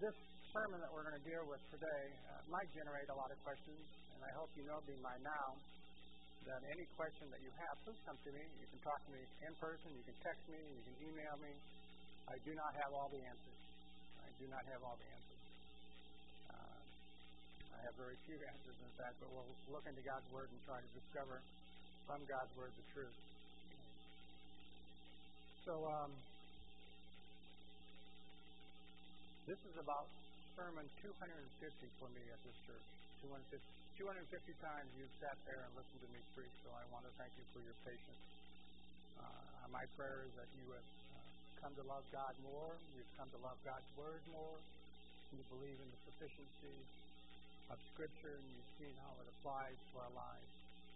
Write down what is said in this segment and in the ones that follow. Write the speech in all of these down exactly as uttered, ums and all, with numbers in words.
this sermon that we're going to deal with today uh, might generate a lot of questions, and I hope you know me by now that any question that you have, please come to me. You can talk to me in person, you can text me, you can email me. I do not have all the answers. I do not have all the answers. Uh, I have very few answers, in fact, but we'll look into God's Word and try to discover from God's Word the truth. So, um, this is about sermon two hundred fifty for me at this church. two hundred fifty, two hundred fifty times you've sat there and listened to me preach, so I want to thank you for your patience. Uh, my prayer is that you have uh, come to love God more, you've come to love God's Word more, you believe in the sufficiency of Scripture, and you've seen how it applies to our lives.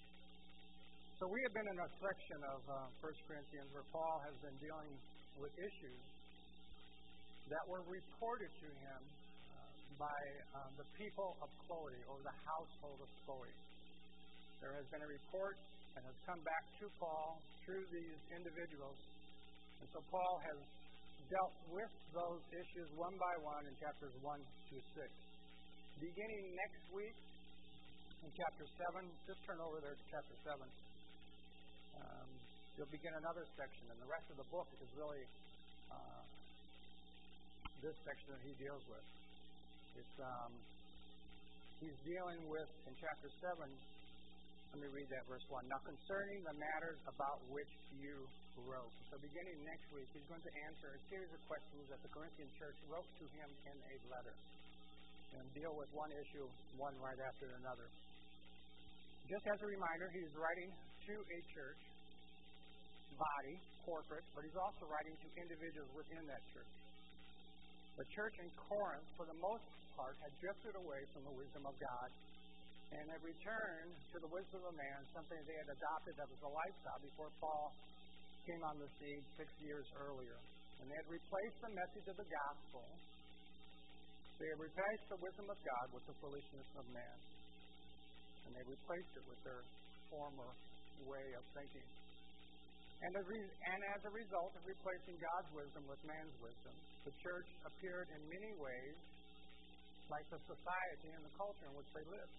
So we have been in a section of uh, First Corinthians where Paul has been dealing with issues that were reported to him uh, by uh, the people of Chloe, or the household of Chloe. There has been a report that has come back to Paul through these individuals, and so Paul has dealt with those issues one by one in chapters one through six. Beginning next week in chapter seven, just turn over there to chapter seven. Um, you'll begin another section, and the rest of the book is really uh, this section that he deals with. It's um, he's dealing with, in chapter seven, let me read that verse one. Now concerning the matters about which you wrote. So beginning next week, he's going to answer a series of questions that the Corinthian church wrote to him in a letter, and deal with one issue, one right after another. Just as a reminder, he's writing to a church body, corporate, but he's also writing to individuals within that church. The church in Corinth, for the most part, had drifted away from the wisdom of God and had returned to the wisdom of man, something they had adopted that was a lifestyle before Paul came on the scene six years earlier. And they had replaced the message of the gospel. They had replaced the wisdom of God with the foolishness of man. And they replaced it with their former way of thinking. And as, re- and as a result of replacing God's wisdom with man's wisdom, the church appeared in many ways like the society and the culture in which they lived.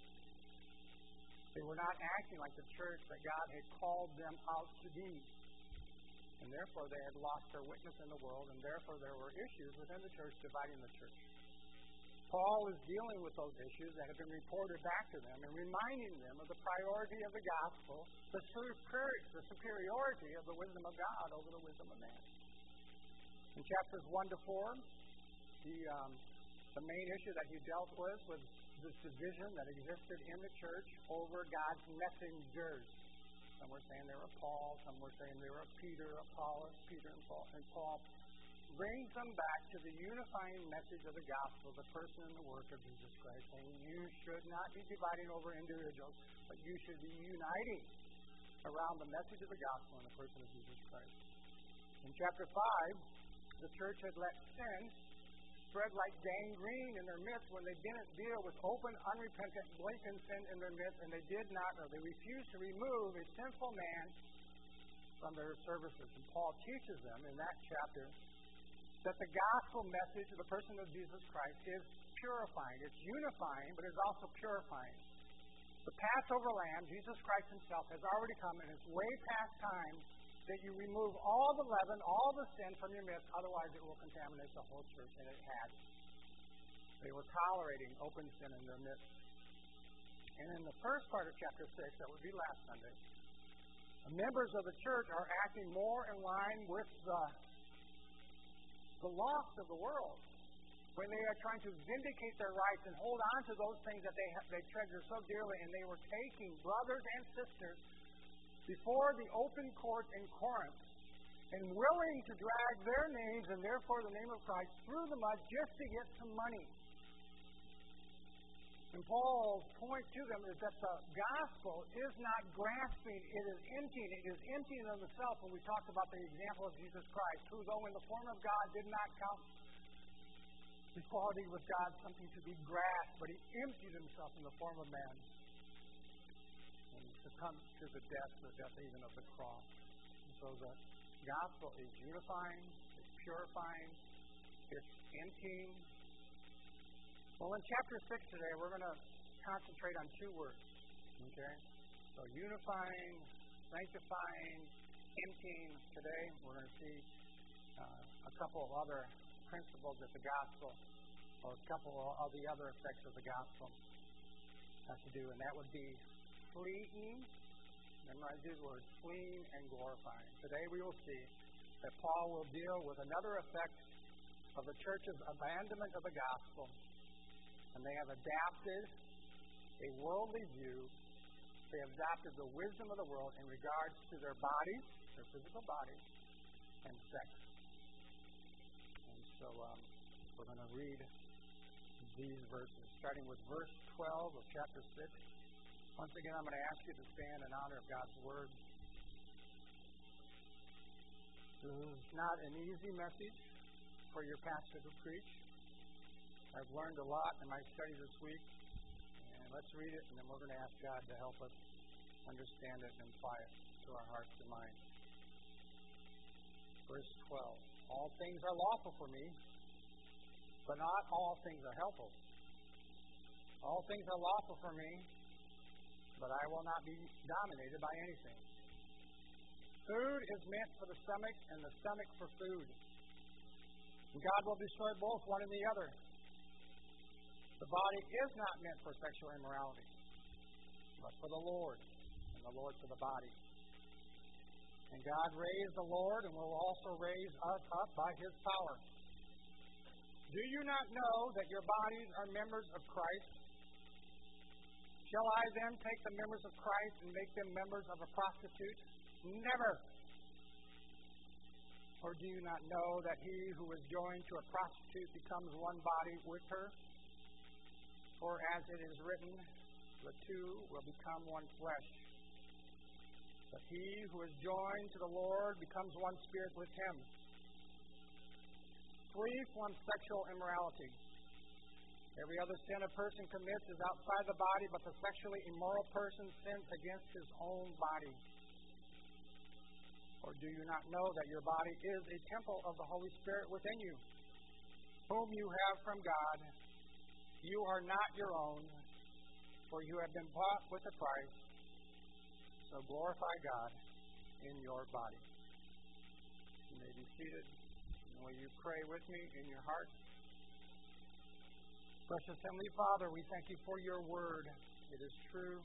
They were not acting like the church that God had called them out to be. And therefore they had lost their witness in the world, and therefore there were issues within the church dividing the church. Paul is dealing with those issues that have been reported back to them and reminding them of the priority of the gospel, the, super, the superiority of the wisdom of God over the wisdom of man. In chapters one to four, the, um, the main issue that he dealt with was this division that existed in the church over God's messengers. Some were saying they were Paul, some were saying they were Peter, Apollos, Peter and Paul. And Paul brings them back to the unifying message of the gospel, the person and the work of Jesus Christ, saying you should not be dividing over individuals, but you should be uniting around the message of the gospel and the person of Jesus Christ. In chapter five, the church had let sin spread like gangrene in their midst when they didn't deal with open, unrepentant, blatant sin in their midst, and they did not, or they refused to remove a sinful man from their services. And Paul teaches them in that chapter that the gospel message of the person of Jesus Christ is purifying. It's unifying, but it's also purifying. The Passover lamb, Jesus Christ himself, has already come, and it's way past time that you remove all the leaven, all the sin from your midst, otherwise it will contaminate the whole church, and it had. They were tolerating open sin in their midst. And in the first part of chapter six, that would be last Sunday, the members of the church are acting more in line with the the lost of the world, when they are trying to vindicate their rights and hold on to those things that they have, they treasure so dearly, and they were taking brothers and sisters before the open court in Corinth and willing to drag their names and therefore the name of Christ through the mud just to get some money. And Paul's point to them is that the gospel is not grasping, it is emptying. It is emptying of itself. When we talked about the example of Jesus Christ, who though in the form of God did not count equality with God something to be grasped, but he emptied himself in the form of man and succumbed to the death, the death even of the cross. And so the gospel is unifying, it's purifying, it's emptying, Well, in chapter six today, we're going to concentrate on two words. Okay? So unifying, sanctifying, emptying. Today, we're going to see uh, a couple of other principles that the gospel, or a couple of the other effects of the gospel has to do, and that would be fleeing. Memorize these words: fleeing and glorifying. Today, we will see that Paul will deal with another effect of the church's abandonment of the gospel, and they have adapted a worldly view. They have adopted the wisdom of the world in regards to their bodies, their physical bodies, and sex. And so um, we're going to read these verses, starting with verse twelve of chapter six. Once again, I'm going to ask you to stand in honor of God's Word. This is not an easy message for your pastor to preach. I've learned a lot in my study this week. And let's read it, and then we're going to ask God to help us understand it and apply it to our hearts and minds. Verse twelve. All things are lawful for me, but not all things are helpful. All things are lawful for me, but I will not be dominated by anything. Food is meant for the stomach, and the stomach for food. And God will destroy both, one and the other. The body is not meant for sexual immorality, but for the Lord, and the Lord for the body. And God raised the Lord, and will also raise us up by His power. Do you not know that your bodies are members of Christ? Shall I then take the members of Christ and make them members of a prostitute? Never. Or do you not know that he who is joined to a prostitute becomes one body with her? For as it is written, the two will become one flesh. But he who is joined to the Lord becomes one spirit with Him. Flee from sexual immorality. Every other sin a person commits is outside the body, but the sexually immoral person sins against his own body. Or do you not know that your body is a temple of the Holy Spirit within you, whom you have from God? You are not your own, for you have been bought with a price. So glorify God in your body. You may be seated. And will you pray with me in your heart? Precious Heavenly Father, we thank You for Your Word. It is true.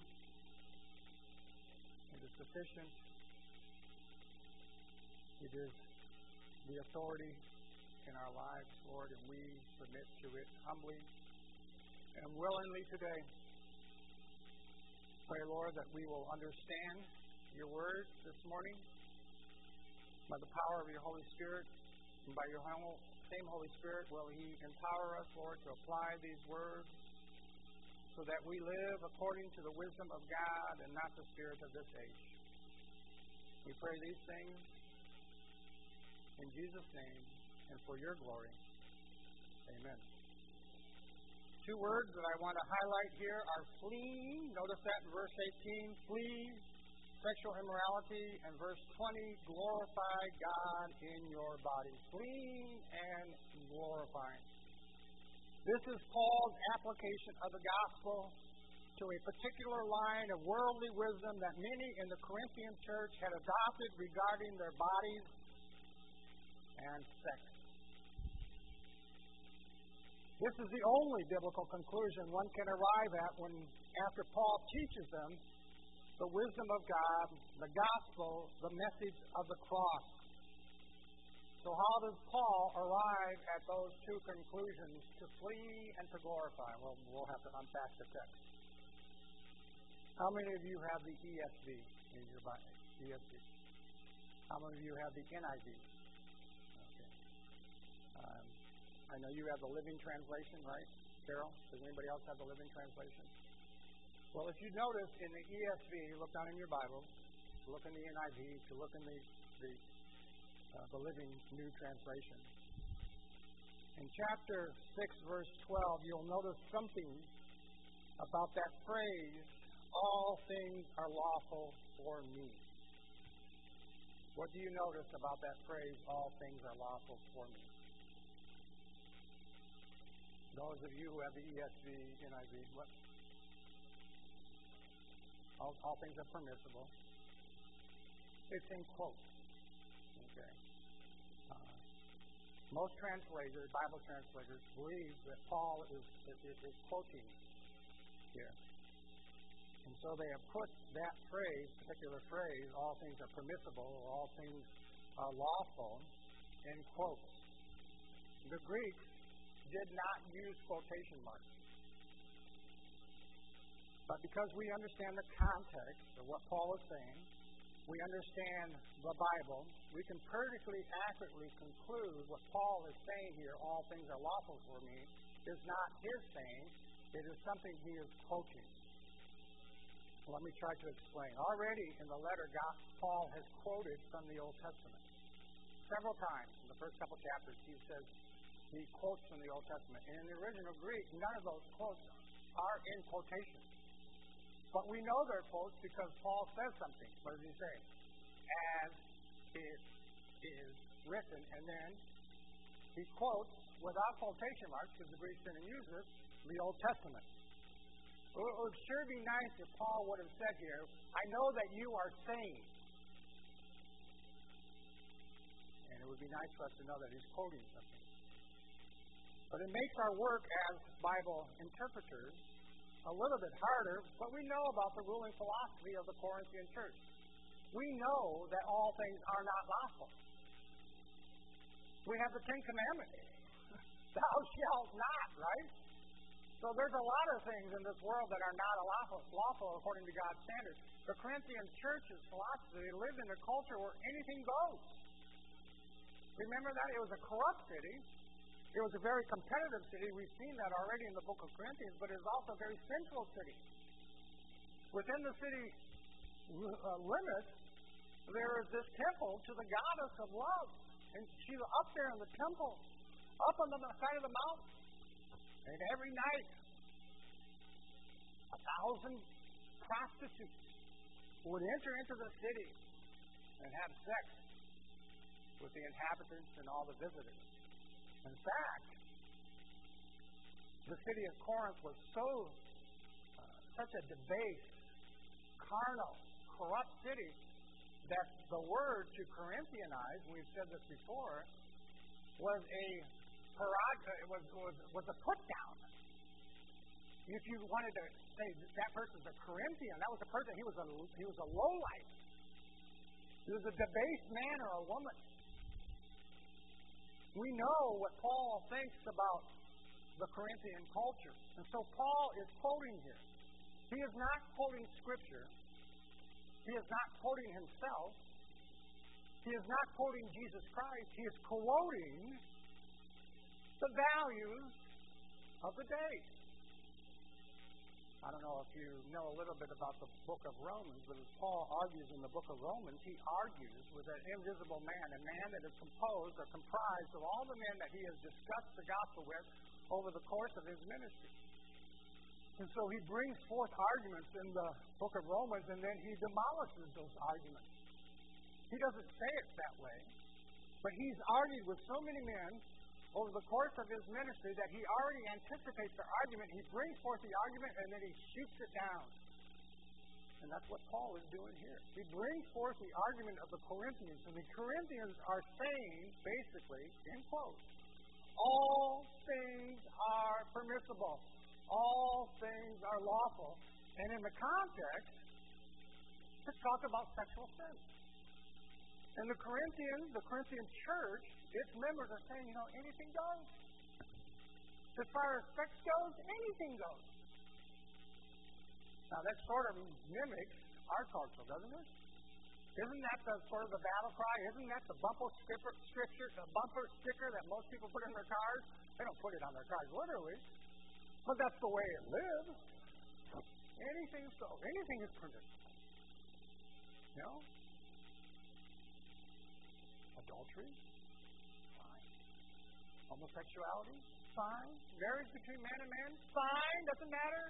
It is sufficient. It is the authority in our lives, Lord, and we submit to it humbly and willingly today. Pray, Lord, that we will understand Your Word this morning by the power of Your Holy Spirit, and by Your same Holy Spirit will He empower us, Lord, to apply these words so that we live according to the wisdom of God and not the spirit of this age. We pray these things in Jesus' name and for Your glory. Amen. Two words that I want to highlight here are fleeing. Notice that in verse eighteen, flee sexual immorality, and verse twenty, glorify God in your body. Fleeing and glorifying. This is Paul's application of the gospel to a particular line of worldly wisdom that many in the Corinthian church had adopted regarding their bodies and sex. This is the only biblical conclusion one can arrive at when, after Paul teaches them the wisdom of God, the gospel, the message of the cross. So how does Paul arrive at those two conclusions, to flee and to glorify? Well, we'll have to unpack the text. How many of you have the E S V in your Bible? E S V. How many of you have the N I V? Okay. Um, I know you have the Living Translation, right, Carol? Does anybody else have the Living Translation? Well, if you notice in the E S V, look down in your Bible, look in the N I V, to look in the the, uh, the Living New Translation. In chapter six, verse twelve, you'll notice something about that phrase, all things are lawful for me. What do you notice about that phrase, all things are lawful for me? Those of you who have the E S V, N I V, what? All, all things are permissible. It's in quotes. Okay. Uh, most translators, Bible translators, believe that Paul is, is, is quoting here. And so they have put that phrase, particular phrase, all things are permissible, or all things are lawful, in quotes. The Greeks did not use quotation marks. But because we understand the context of what Paul is saying, we understand the Bible, we can perfectly accurately conclude what Paul is saying here, all things are lawful for me, is not his saying, it is something he is quoting. Let me try to explain. Already in the letter, God, Paul has quoted from the Old Testament. Several times in the first couple chapters, he says he quotes from the Old Testament. And in the original Greek, none of those quotes are in quotation. But we know they're quotes because Paul says something. What does he say? As it is written. And then he quotes, without quotation marks, because the Greeks didn't use this, the Old Testament. It would sure be nice if Paul would have said here, I know that you are saying. And it would be nice for us to know that he's quoting something. But it makes our work as Bible interpreters a little bit harder, but we know about the ruling philosophy of the Corinthian church. We know that all things are not lawful. We have the Ten Commandments. Thou shalt not, right? So there's a lot of things in this world that are not lawful, lawful according to God's standards. The Corinthian church's philosophy, they lived in a culture where anything goes. Remember that? It was a corrupt city. It was a very competitive city. We've seen that already in the book of Corinthians, but it was also a very sensual city. Within the city uh, limits, there is this temple to the goddess of love. And she's up there in the temple, up on the side of the mountain. And every night, a thousand prostitutes would enter into the city and have sex with the inhabitants and all the visitors. In fact, the city of Corinth was so, uh, such a debased, carnal, corrupt city that the word to Corinthianize, we've said this before, was a It was, was, was a put down. If you wanted to say that person's a Corinthian, that was a person, he was a, he was a lowlife. He was a debased man or a woman. We know what Paul thinks about the Corinthian culture. And so Paul is quoting here. He is not quoting Scripture. He is not quoting himself. He is not quoting Jesus Christ. He is quoting the values of the day. I don't know if you know a little bit about the book of Romans, but as Paul argues in the book of Romans, he argues with an invisible man, a man that is composed or comprised of all the men that he has discussed the gospel with over the course of his ministry. And so he brings forth arguments in the book of Romans, and then he demolishes those arguments. He doesn't say it that way, but he's argued with so many men over the course of his ministry that he already anticipates their argument. He brings forth the argument and then he shoots it down. And that's what Paul is doing here. He brings forth the argument of the Corinthians, and the Corinthians are saying, basically, in quotes, all things are permissible. All things are lawful. And in the context, let's talk about sexual sin. And the Corinthians, the Corinthian church, its members are saying, you know, anything goes. As far as sex goes, anything goes. Now, that sort of mimics our culture, doesn't it? Isn't that the sort of the battle cry? Isn't that the bumper sticker, scripture, the bumper sticker that most people put in their cars? They don't put it on their cars literally, but that's the way it lives. Anything so, anything is permissible. You know? Adultery, fine. Homosexuality, fine. Marriage between man and man, fine. Doesn't matter.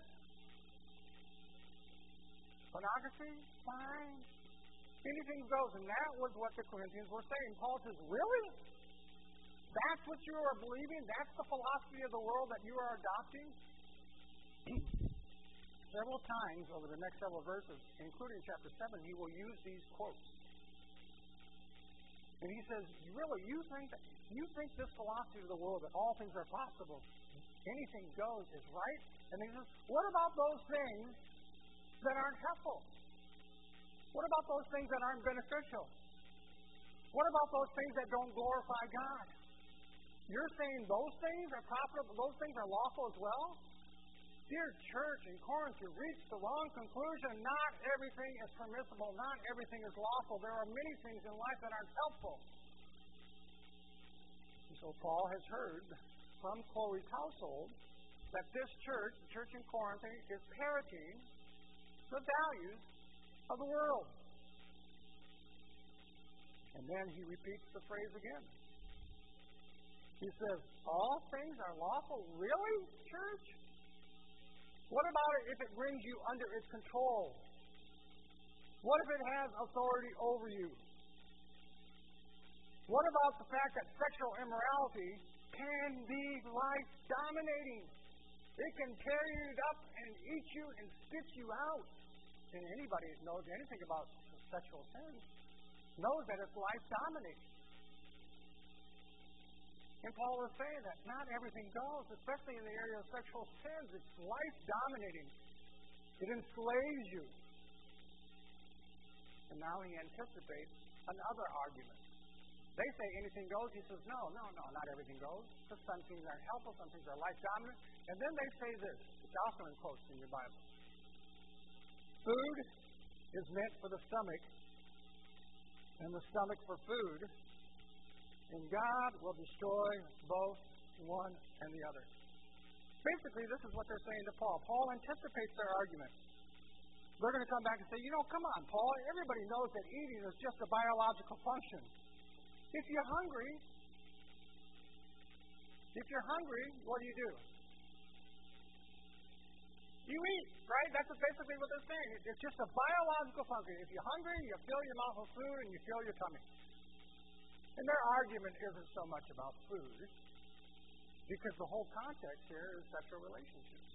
Pornography, fine. Anything goes. And that was what the Corinthians were saying. Paul says, really? That's what you are believing? That's the philosophy of the world that you are adopting? Several times over the next several verses, including chapter seven, he will use these quotes. And he says, really, you think that, you think this philosophy of the world, that all things are possible, anything goes, is right? And he says, what about those things that aren't helpful? What about those things that aren't beneficial? What about those things that don't glorify God? You're saying those things are profitable, those things are lawful as well? Dear church in Corinth, you reached the wrong conclusion. Not everything is permissible. Not everything is lawful. There are many things in life that aren't helpful. And so Paul has heard from Chloe's household that this church, the church in Corinth, is parroting the values of the world. And then he repeats the phrase again. He says, all things are lawful? Really, church? What about it if it brings you under its control? What if it has authority over you? What about the fact that sexual immorality can be life-dominating? It can tear you up and eat you and spit you out. And anybody that knows anything about sexual sin knows that it's life-dominating. And Paul is saying that not everything goes, especially in the area of sexual sins. It's life-dominating. It enslaves you. And now he anticipates another argument. They say anything goes. He says, no, no, no, not everything goes. Because some things are helpful, some things are life-dominant. And then they say this, which also in quotes in your Bible. Food is meant for the stomach, and the stomach for food. And God will destroy both one and the other. Basically, this is what they're saying to Paul. Paul anticipates their argument. They're going to come back and say, you know, come on, Paul. Everybody knows that eating is just a biological function. If you're hungry, if you're hungry, what do you do? You eat, right? That's basically what they're saying. It's just a biological function. If you're hungry, you fill your mouth with food and you fill your tummy. And their argument isn't so much about food, because the whole context here is sexual relationships.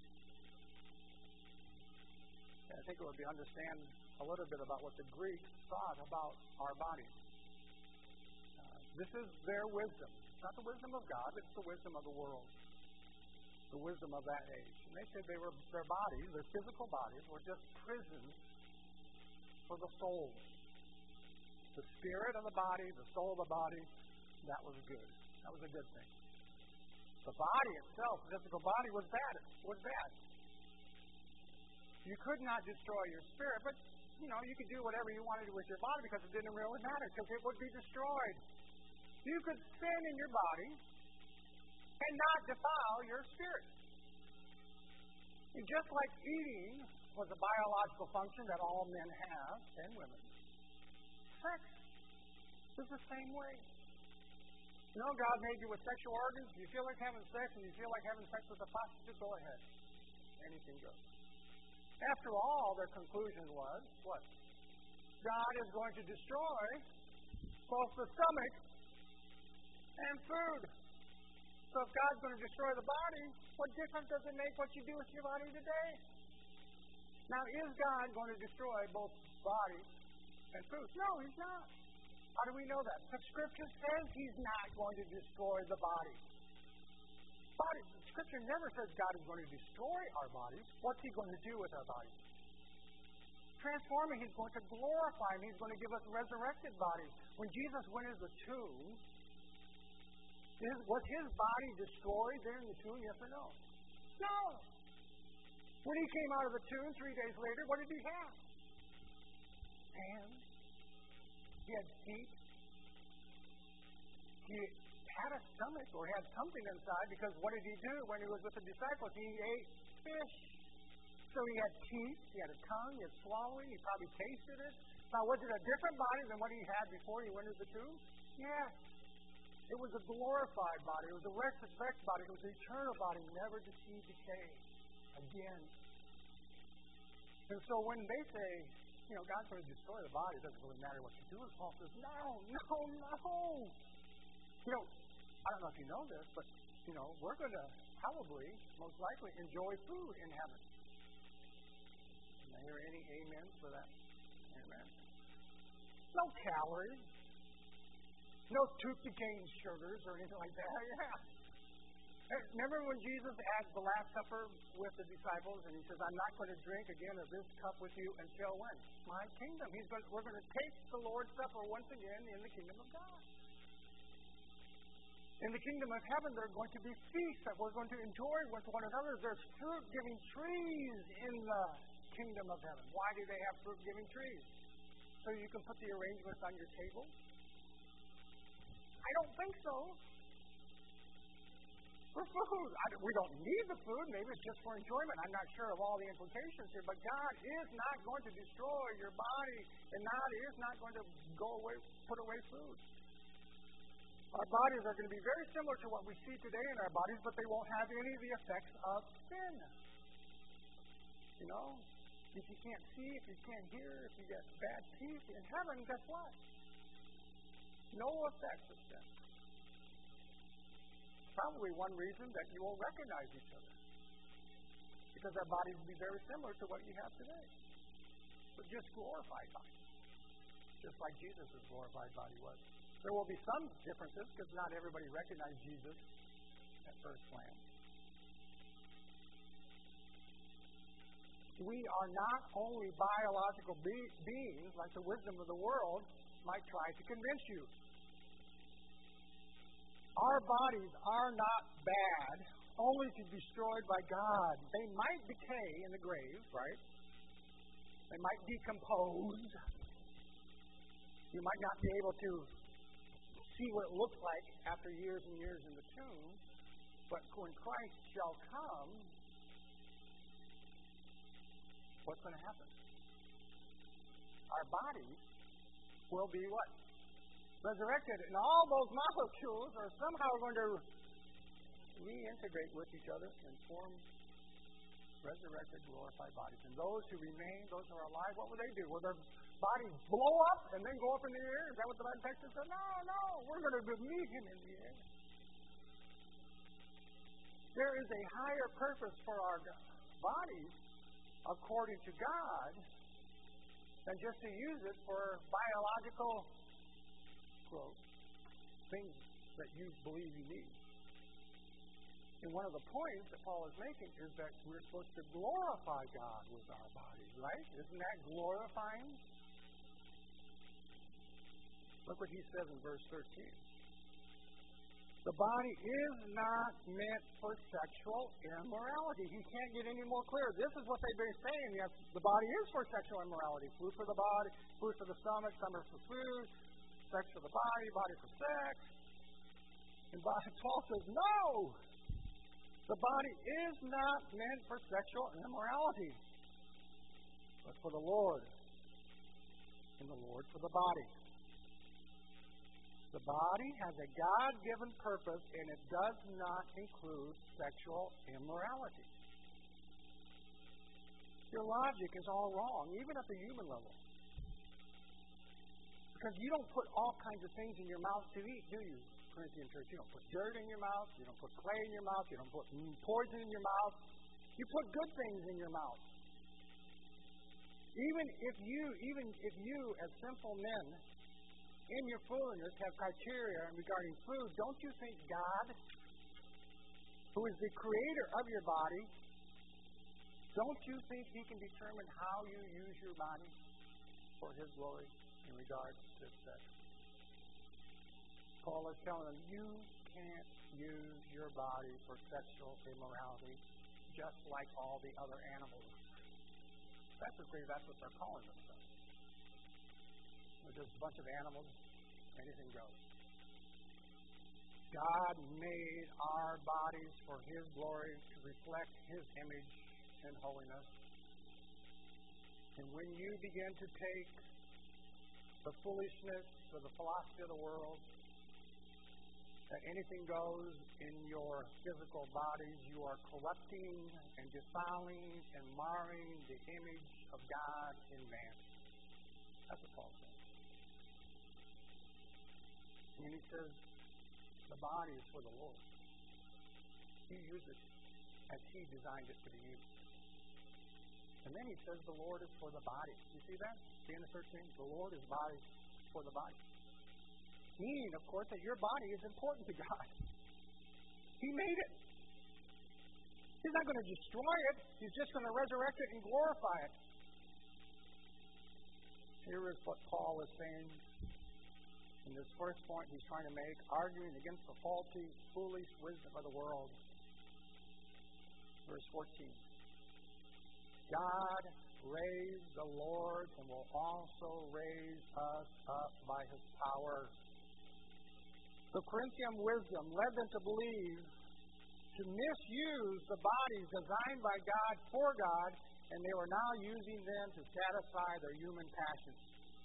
And I think it would be understand a little bit about what the Greeks thought about our bodies. Uh, this is their wisdom. It's not the wisdom of God, it's the wisdom of the world. The wisdom of that age. And they said they were their bodies, their physical bodies, were just prisons for the soul. The spirit of the body, the soul of the body, that was good. That was a good thing. The body itself, the physical body, was bad. Was bad. You could not destroy your spirit, but you know you could do whatever you wanted to with your body because it didn't really matter, because it would be destroyed. You could sin in your body and not defile your spirit. And just like eating was a biological function that all men have, and women, sex is the same way. You know, God made you with sexual organs. You feel like having sex, and you feel like having sex with a prostitute, go ahead. Anything goes. After all, their conclusion was, what? God is going to destroy both the stomach and food. So if God's going to destroy the body, what difference does it make what you do with your body today? Now, is God going to destroy both body and food? No, He's not. How do we know that? Because Scripture says He's not going to destroy the body. Body. Scripture never says God is going to destroy our bodies. What's He going to do with our bodies? Transforming. He's going to glorify them. He's going to give us resurrected bodies. When Jesus went into the tomb, was His body destroyed there in the tomb? Yes or no? No. When He came out of the tomb three days later, what did He have? Hands. He had feet. He had a stomach or had something inside, because what did He do when He was with the disciples? He ate fish. So He had teeth, He had a tongue, He had swallowing, He probably tasted it. Now, was it a different body than what He had before He went into the tomb? Yes. It was a glorified body. It was a resurrected body. It was an eternal body, never to see decay again. And so when they say, you know, God's going to destroy the body, it doesn't really matter what you do. And Paul says, no, no, no. You know, I don't know if you know this, but, you know, we're going to probably, most likely, enjoy food in heaven. Can I hear any amens for that? Amen. No calories. No tooth-decaying sugars or anything like that. Yeah. Remember when Jesus had the Last Supper with the disciples, and he says, I'm not going to drink again of this cup with you until when? My kingdom. He's going, we're going to take the Lord's Supper once again in the kingdom of God. In the kingdom of heaven, there are going to be feasts that we're going to enjoy with one another. There's fruit-giving trees in the kingdom of heaven. Why do they have fruit-giving trees? So you can put the arrangements on your table? I don't think so. For food. I, we don't need the food. Maybe it's just for enjoyment. I'm not sure of all the implications here. But God is not going to destroy your body, and God is not going to go away, put away food. Our bodies are going to be very similar to what we see today in our bodies, but they won't have any of the effects of sin. You know, if you can't see, if you can't hear, if you get bad teeth, in heaven, guess what? No effects of sin. Probably one reason that you will recognize each other. Because our bodies will be very similar to what you have today. But just glorified bodies. Just like Jesus' glorified body was. There will be some differences because not everybody recognized Jesus at first glance. We are not only biological be- beings like the wisdom of the world might try to convince you. Our bodies are not bad, only to be destroyed by God. They might decay in the grave, right? They might decompose. You might not be able to see what it looks like after years and years in the tomb. But when Christ shall come, what's going to happen? Our bodies will be what? Resurrected, and all those molecules are somehow going to reintegrate with each other and form resurrected, glorified bodies. And those who remain, those who are alive, what will they do? Will their bodies blow up and then go up in the air? Is that what the Bible text says? No, no, we're going to meet him in the air. There is a higher purpose for our bodies, according to God, than just to use it for biological growth, things that you believe you need. And one of the points that Paul is making is that we're supposed to glorify God with our bodies, right? Isn't that glorifying? Look what he says in verse thirteen. The body is not meant for sexual immorality. He can't get any more clear. This is what they've been saying. Yes, the body is for sexual immorality. Food for the body, food for the stomach, stomach for food, sex for the body, body for sex. And Paul says, no! The body is not meant for sexual immorality, but for the Lord, and the Lord for the body. The body has a God-given purpose, and it does not include sexual immorality. Your logic is all wrong, even at the human level. Because you don't put all kinds of things in your mouth to eat, do you, Corinthian church? You don't put dirt in your mouth. You don't put clay in your mouth. You don't put poison in your mouth. You put good things in your mouth. Even if you, even if you, as simple men, in your foolishness, have criteria regarding food, don't you think God, who is the creator of your body, don't you think he can determine how you use your body for his glory in regards to sex? Paul is telling them, you can't use your body for sexual immorality just like all the other animals. Basically, that's what they're calling themselves. They're just a bunch of animals. Anything goes. God made our bodies for his glory to reflect his image and holiness. And when you begin to take the foolishness or the philosophy of the world, that anything goes in your physical bodies, you are corrupting and defiling and marring the image of God in man. That's what Paul says. And he says, The body is for the Lord. You use it as He designed it to be used. And then He says the Lord is for the body. You see that? See in the thirteen? The Lord is body for the body. Meaning, of course, that your body is important to God. He made it. He's not going to destroy it. He's just going to resurrect it and glorify it. Here is what Paul is saying in this first point he's trying to make, arguing against the faulty, foolish wisdom of the world. Verse fourteen. God raised the Lord and will also raise us up by His power. The Corinthian wisdom led them to believe, to misuse the bodies designed by God for God, and they were now using them to satisfy their human passions.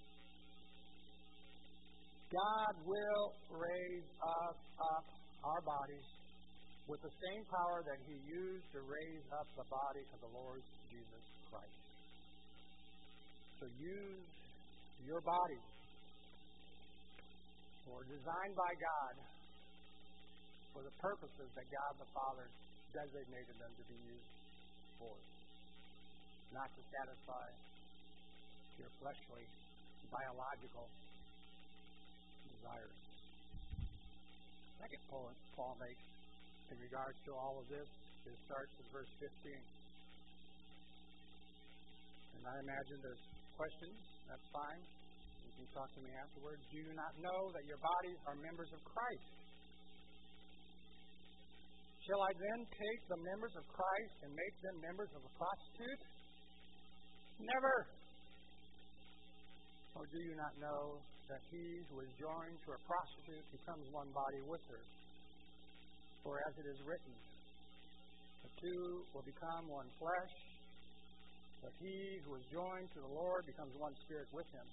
God will raise us up, our bodies, with the same power that He used to raise up the body of the Lord Jesus Christ. So use your body, or designed by God, for the purposes that God the Father designated them to be used for. Not to satisfy your fleshly, biological desires. Second point Paul makes in regards to all of this, it starts in verse fifteen. And I imagine there's questions. That's fine. You can talk to me afterwards. Do you not know that your bodies are members of Christ? Shall I then take the members of Christ and make them members of a prostitute? Never. Or do you not know that he who is joined to a prostitute becomes one body with her? For as it is written, the two will become one flesh, but he who is joined to the Lord becomes one spirit with Him.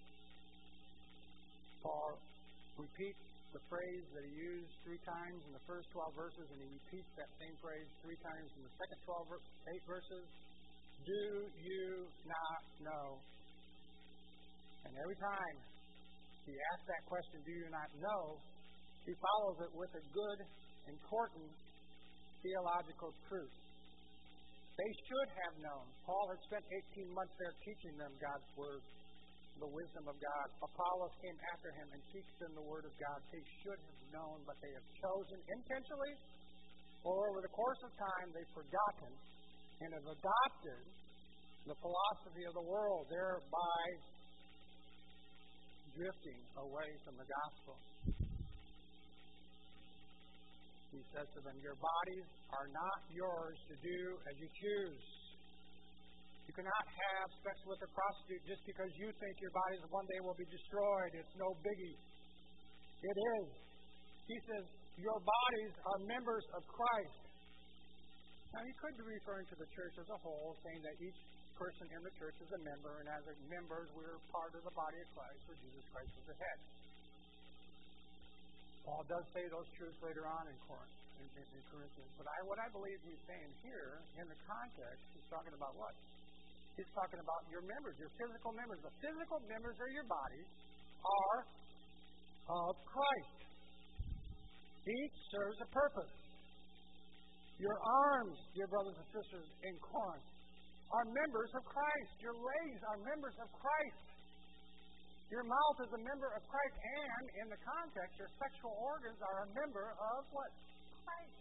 Paul repeats the phrase that he used three times in the first twelve verses, and he repeats that same phrase three times in the second twelve, eight verses. Do you not know? And every time he asks that question, do you not know, he follows it with a good, important theological truth. They should have known. Paul had spent eighteen months there teaching them God's Word, the wisdom of God. Apollos came after him and teached them the Word of God. They should have known, but they have chosen intentionally, or over the course of time, they've forgotten and have adopted the philosophy of the world, thereby drifting away from the gospel. He says to them, your bodies are not yours to do as you choose. You cannot have sex with a prostitute just because you think your bodies one day will be destroyed. It's no biggie. It is. He says, your bodies are members of Christ. Now, he could be referring to the church as a whole, saying that each person in the church is a member, and as a members, we're part of the body of Christ, where Jesus Christ is the head. Paul does say those truths later on in Corinth, in, in, in Corinthians. But I, what I believe he's saying here, in the context, he's talking about what? He's talking about your members, your physical members. The physical members of your body are of Christ. Each serves a purpose. Your arms, dear brothers and sisters in Corinth, are members of Christ. Your legs are members of Christ. Your mouth is a member of Christ, and in the context, your sexual organs are a member of what? Christ.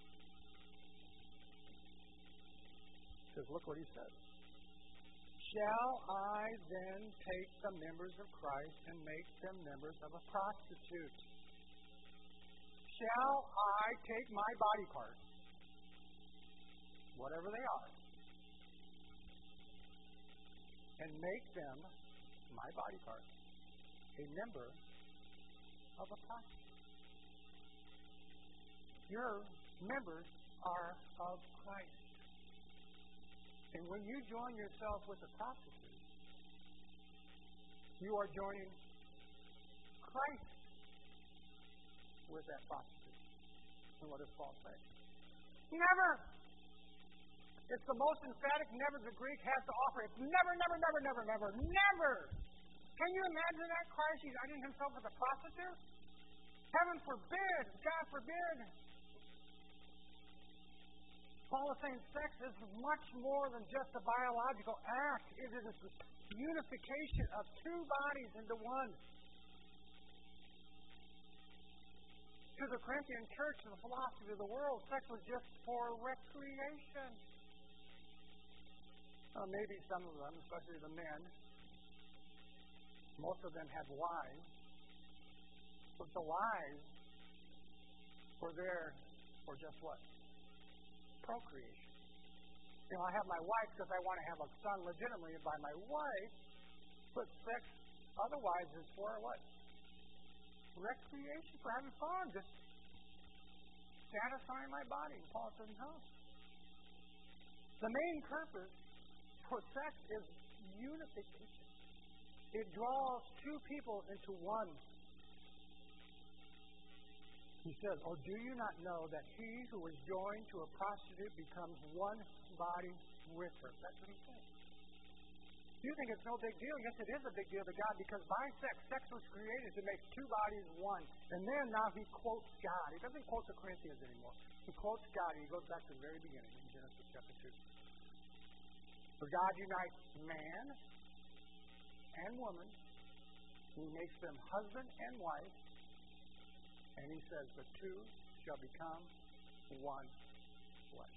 Because look what he says. Shall I then take the members of Christ and make them members of a prostitute? Shall I take my body parts, whatever they are, and make them, my body parts, a member of a prostitute? Your members are of Christ. And when you join yourself with a prostitute, you are joining Christ with that prostitute. And what does Paul say? Never! It's the most emphatic never the Greek has to offer. It's never, never, never, never, never, never! Can you imagine that? Christ uniting himself with a prostitute? Heaven forbid. God forbid. Paul is saying sex is much more than just a biological act. It is the unification of two bodies into one. To the Corinthian church and the philosophy of the world, sex was just for recreation. Uh, maybe some of them, especially the men, most of them had wives, but the wives were there for just what? Procreation. You know, I have my wife because I want to have a son legitimately by my wife, but sex otherwise is for what? Recreation, for having fun, just satisfying my body. And Paul says, no. The main purpose for sex is unification. It draws two people into one. He says, oh, do you not know that he who is joined to a prostitute becomes one body with her? That's what he says. You think it's no big deal? Yes, it is a big deal to God, because by sex, sex was created to make two bodies one. And then now he quotes God. He doesn't quote the Corinthians anymore. He quotes God. He goes back to the very beginning in Genesis chapter two. For God unites man and woman. He makes them husband and wife. And he says the two shall become one flesh.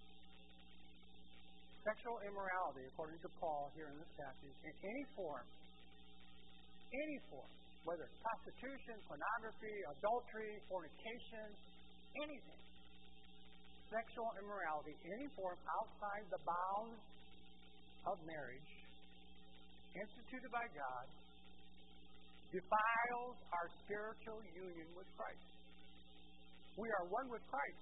Sexual immorality, according to Paul here in this passage, in any form, any form, whether it's prostitution, pornography, adultery, fornication, anything, sexual immorality, any form outside the bounds of marriage, instituted by God, defiles our spiritual union with Christ. We are one with Christ.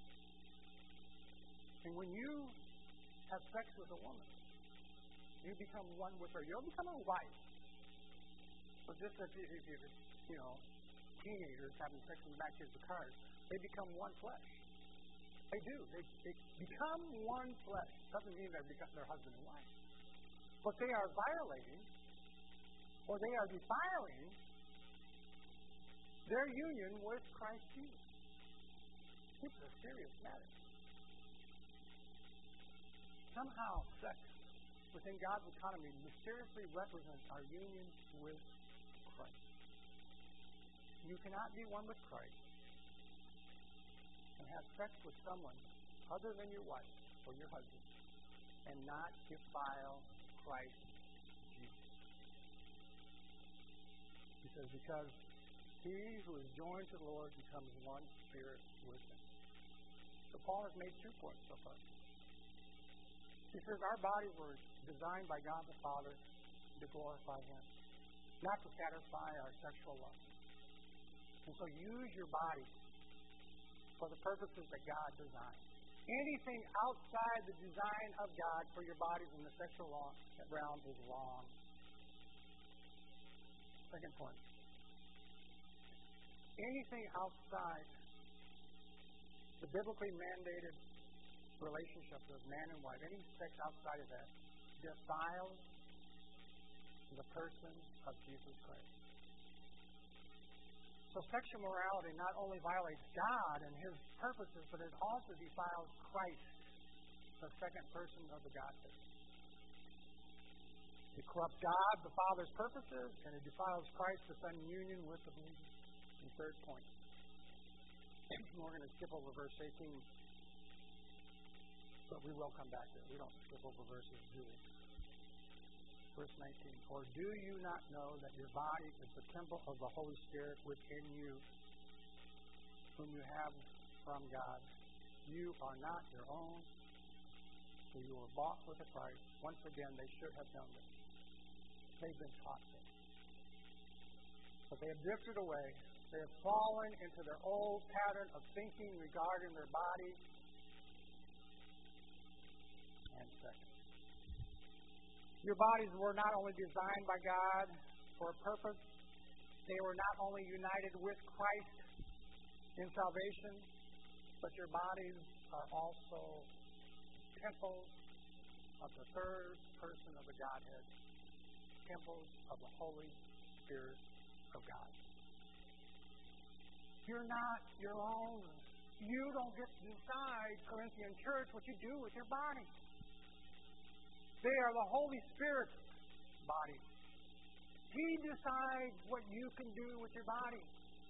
And when you have sex with a woman, you become one with her. You don't become a wife. So just as if you, you know, teenagers having sex in the back of the cars, they become one flesh. They do. They, they become one flesh. Doesn't mean they become their husband and wife. But they are violating, or they are defiling, their union with Christ Jesus. It's a serious matter. Somehow, sex within God's economy mysteriously represents our union with Christ. You cannot be one with Christ and have sex with someone other than your wife or your husband and not defile Christ Jesus. He says, because he who is joined to the Lord becomes one spirit with him. So Paul has made two points so far. He says our bodies were designed by God the Father to glorify him, not to satisfy our sexual lust. And so use your body for the purposes that God designed. Anything outside the design of God for your bodies in the sexual realm is wrong. Second point. Anything outside the biblically mandated relationship of man and wife, any sex outside of that, defiles the person of Jesus Christ. So sexual morality not only violates God and his purposes, but it also defiles Christ, the second person of the Godhead. It corrupts God, the Father's purposes, and it defiles Christ, the Son, in union with the believer. And third point. We're going to skip over verse eighteen. But we will come back to it. We don't skip over verses, do we? Verse nineteen. Or do you not know that your body is the temple of the Holy Spirit within you, whom you have from God? You are not your own, for you were bought with a price. Once again, they should have done this. They've been taught this. But they have drifted away. They have fallen into their old pattern of thinking regarding their body and sex. Your bodies were not only designed by God for a purpose, they were not only united with Christ in salvation, but your bodies are also temples of the third person of the Godhead, temples of the Holy Spirit of God. You're not your own. You don't get to decide, Corinthian church, what you do with your body. They are the Holy Spirit's body. He decides what you can do with your body.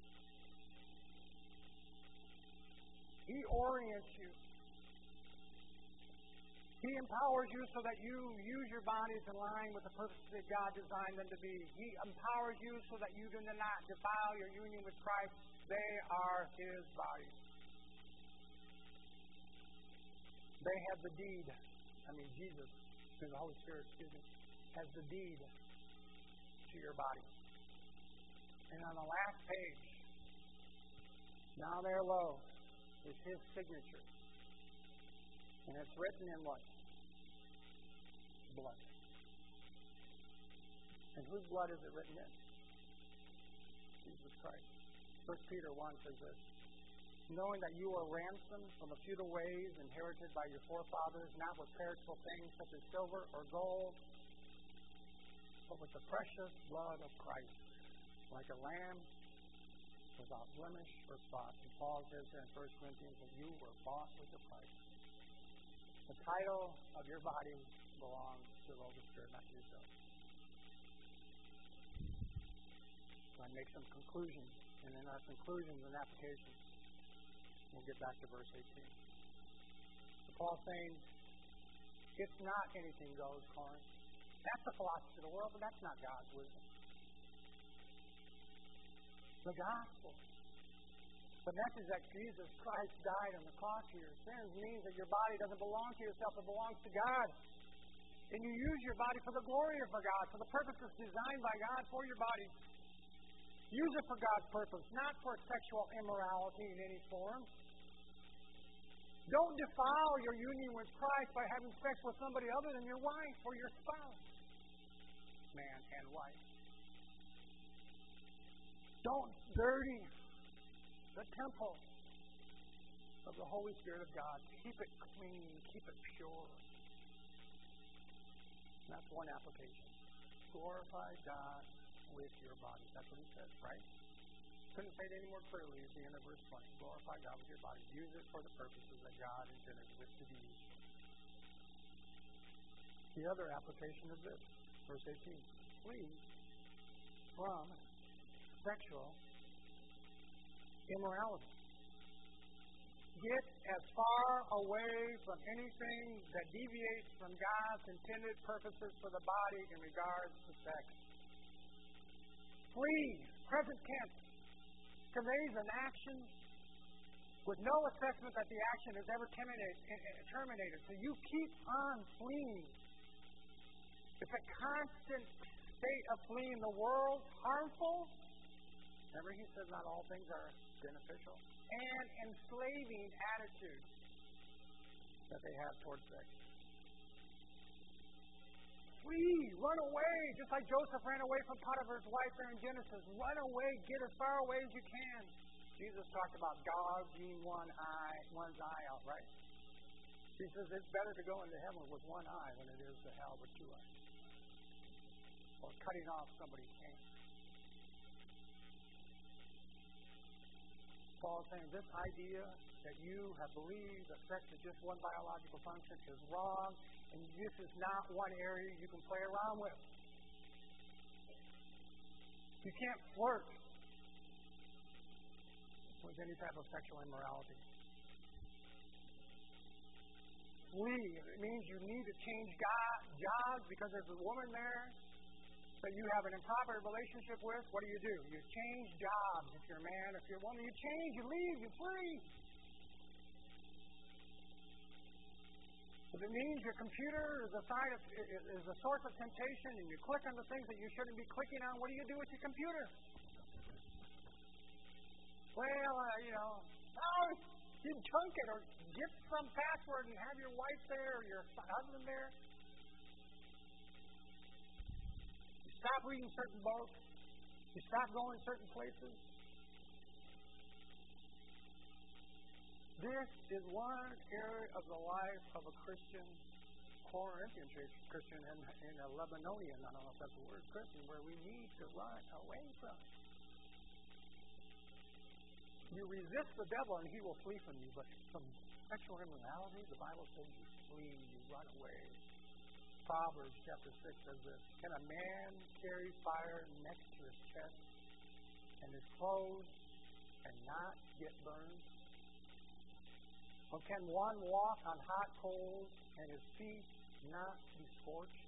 He orients you. He empowers you so that you use your bodies in line with the purpose that God designed them to be. He empowers you so that you do not defile your union with Christ. They are His body. They have the deed. I mean, Jesus, through the Holy Spirit, excuse me, has the deed to your body. And on the last page, down there low, is His signature. And it's written in what? Blood. And whose blood is it written in? Jesus Christ. First Peter one says this, knowing that you are ransomed from the futile ways inherited by your forefathers, not with perishable things such as silver or gold, but with the precious blood of Christ, like a lamb without blemish or spot. And Paul says in First Corinthians that you were bought with a price. The title of your body belongs to the Holy Spirit, not to yourself. So I make some conclusions, and in our conclusions and applications, we'll get back to verse eighteen. So Paul's saying, it's not anything goes, Corinth. That's the philosophy of the world, but that's not God's wisdom. The gospel, the message that Jesus Christ died on the cross for your sins, means that your body doesn't belong to yourself, it belongs to God. And you use your body for the glory of God, for the purposes designed by God for your body. Use it for God's purpose, not for sexual immorality in any form. Don't defile your union with Christ by having sex with somebody other than your wife or your spouse. Man and wife. Don't dirty the temple of the Holy Spirit of God. Keep it clean. Keep it pure. That's one application. Glorify God with your body. That's what he says, right? Couldn't say it any more clearly at the end of verse twenty. Glorify God with your body. Use it for the purposes that God intended it to be used for. The other application is this. Verse eighteen. Flee from sexual immorality. Get as far away from anything that deviates from God's intended purposes for the body in regards to sex. Flee, present tense, conveys an action with no assessment that the action is ever terminated. So you keep on fleeing. It's a constant state of fleeing. The world's harmful. Remember, he says not all things are beneficial. And enslaving attitude that they have towards sex. Flee, run away, just like Joseph ran away from Potiphar's wife there in Genesis. Run away, get as far away as you can. Jesus talked about gouging one eye, one's eye out, right? He says it's better to go into heaven with one eye than it is to hell with two eyes. Or cutting off somebody's hand. Paul is saying this idea that you have believed that sex is just one biological function is wrong, and this is not one area you can play around with. You can't flirt with any type of sexual immorality. Flee. It means you need to change jobs because there's a woman there that you have an improper relationship with. What do you do? You change jobs. If you're a man, if you're a woman, you change, you leave, you flee. If it means your computer is a side of, is a source of temptation, and you click on the things that you shouldn't be clicking on, what do you do with your computer? Well, uh, you know, oh, you junk it, or get some password and have your wife there or your husband there. You stop reading certain books. You stop going certain places. This is one area of the life of a Christian, Corinthian church, Christian, and, and a Lebanonian, I don't know if that's the word, Christian, where we need to run away from. You resist the devil and he will flee from you. But from sexual immorality, the Bible says you flee, you run away. Proverbs chapter six says this: can a man carry fire next to his chest and his clothes and not get burned? Or can one walk on hot coals and his feet not be scorched?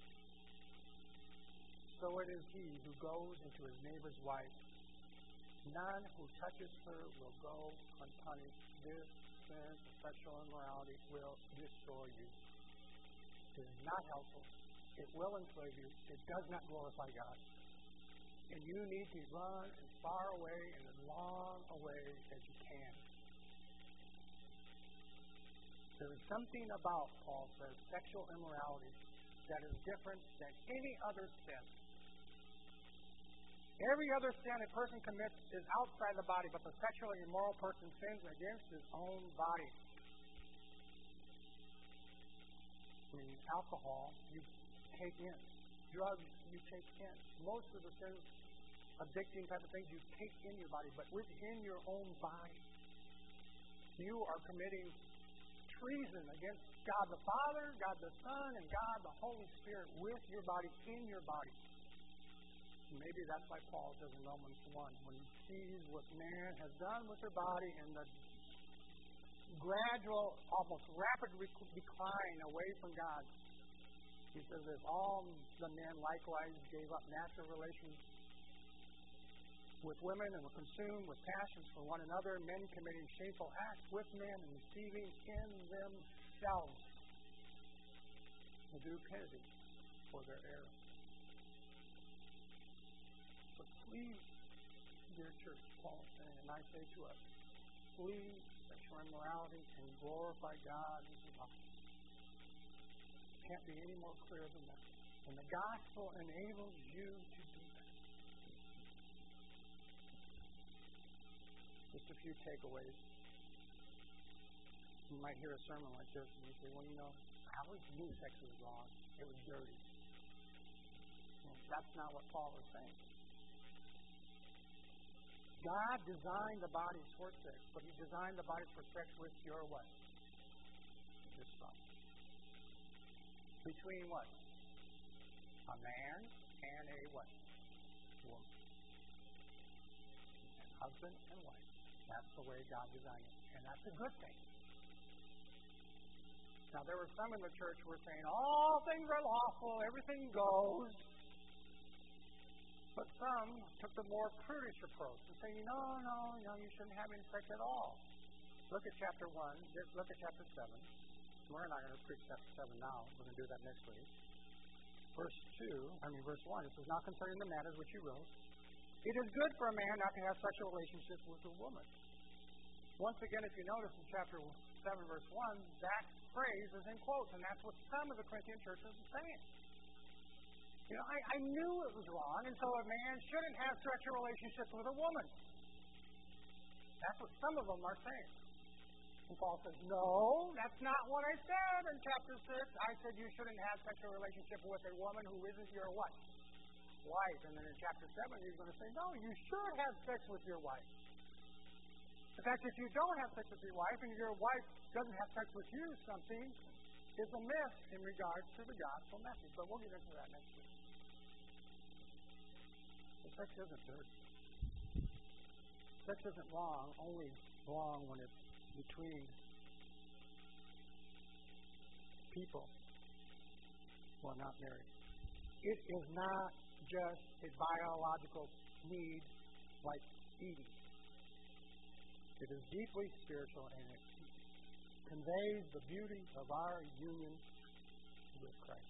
So it is he who goes into his neighbor's wife. None who touches her will go unpunished. This sin of sexual immorality will destroy you. It is not helpful. It will enslave you. It does not glorify God. And you need to run as far away and as long away as you can. There is something about, Paul says, sexual immorality that is different than any other sin. Every other sin a person commits is outside the body, but the sexually immoral person sins against his own body. I mean, alcohol, you take in. Drugs, you take in. Most of the sins, addicting type of things, you take in your body, but within your own body. You are committing treason against God the Father, God the Son, and God the Holy Spirit with your body, in your body. Maybe that's why Paul says in Romans one, when he sees what man has done with their body and the gradual, almost rapid decline away from God, he says this: all the men likewise gave up natural relations with women and were consumed with passions for one another, men committing shameful acts with men and receiving in themselves the due penalty for their error. Flee, dear church, Paul is saying, and I say to us, flee sexual immorality and glorify God as your body. Can't be any more clear than that. And the gospel enables you to do that. Just a few takeaways. You might hear a sermon like this and you say, well, you know, I always knew sex was wrong. It was dirty. Well, that's not what Paul is saying. God designed the body for sex, but he designed the body for sex with your what? Your spouse. Between what? A man and a what? Woman. And husband and wife. That's the way God designed it. And that's a good thing. Now, there were some in the church who were saying, all things are lawful, everything goes. But some took the more prudish approach and saying, no, no, no, you shouldn't have any sex at all. Look at chapter one. Look at chapter seven. We're not going to preach chapter seven now. We're going to do that next week. Verse two, I mean verse one, it says, not concerning the matters which you wrote, it is good for a man not to have sexual relationships with a woman. Once again, if you notice in chapter seven, verse one, that phrase is in quotes, and that's what some of the Corinthian churches are saying. You know, I, I knew it was wrong, and so a man shouldn't have sexual relationships with a woman. That's what some of them are saying. And Paul says, no, that's not what I said in chapter six. I said you shouldn't have sexual relationship with a woman who isn't your what? Wife. And then in chapter seven, he's going to say, no, you should have sex with your wife. In fact, if you don't have sex with your wife and your wife doesn't have sex with you, something is amiss in regards to the gospel message. But we'll get into that next week. But sex isn't dirty. Sex isn't wrong, only wrong when it's between people who are not married. It is not just a biological need like eating. It is deeply spiritual, and it conveys the beauty of our union with Christ.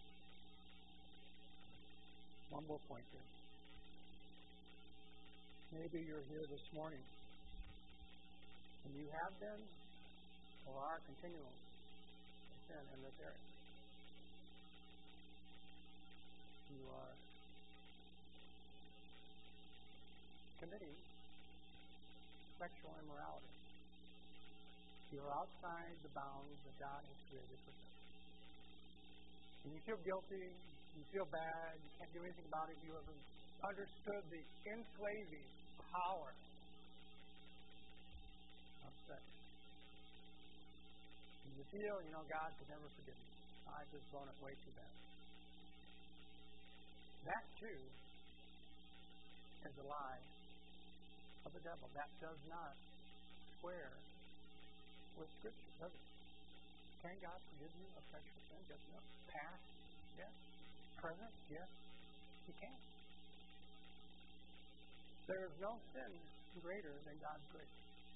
One more point here. Maybe you're here this morning and you have been or are continuing to sin in this area. You are committing sexual immorality. You're outside the bounds that God has created for sex. And you feel guilty, you feel bad, you can't do anything about it. You have understood the enslaving power of sex. And you feel, you know, God could never forgive me. I've just blown it way too bad. That, too, is a lie of the devil. That does not square with Scripture, does it? Can God forgive you of sexual sin? Yes, no. Past? Yes. Present? Yes. He can. There is no sin greater than God's grace.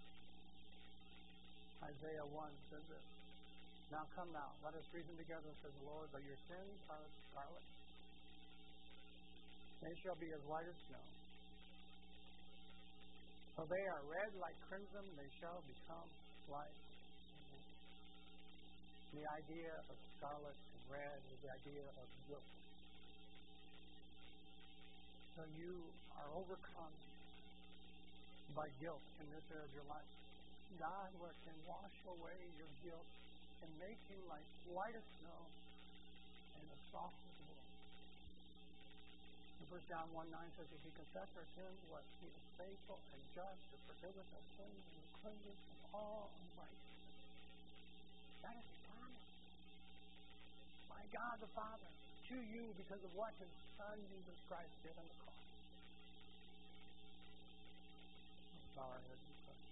Isaiah one says this. Now come now, let us reason together, says the Lord, though your sins are scarlet, they shall be as white as snow. Though they are red like crimson, they shall become white. The idea of scarlet and red is the idea of guilt. So you are overcome by guilt in this area of your life. God can wash away your guilt and make you like white as snow and as soft as wool. First John one nine says, if we confess our sins, what? He is faithful and just to forgive us our sins and to cleanse us from all unrighteousness. That is the promise by God the Father to you because of what His Son Jesus Christ did on the cross. Let's bow our heads and pray.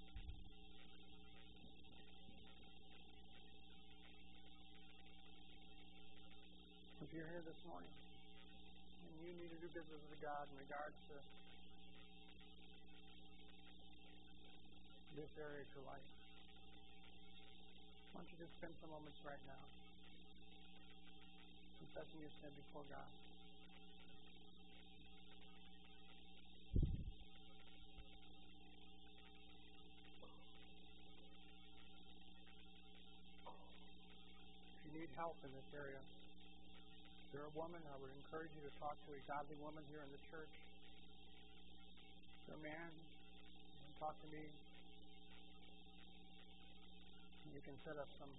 If you're here this morning and you need to do business with God in regards to this area of your life, why don't you just spend some moments right now confessing your sin before God. If you need help in this area, if you're a woman, I would encourage you to talk to a godly woman here in the church. If you're a man, you can talk to me. You can set up some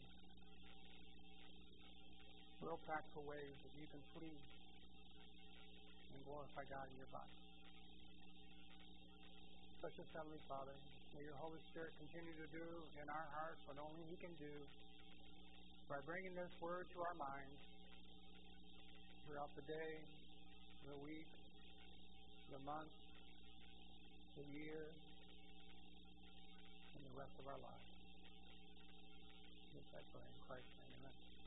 real practical ways that you can please and glorify God in your body. Precious Heavenly Father, may your Holy Spirit continue to do in our hearts what only He can do by bringing this word to our minds throughout the day, the week, the month, the year, and the rest of our lives. Yes, I pray in Christ's name. Amen.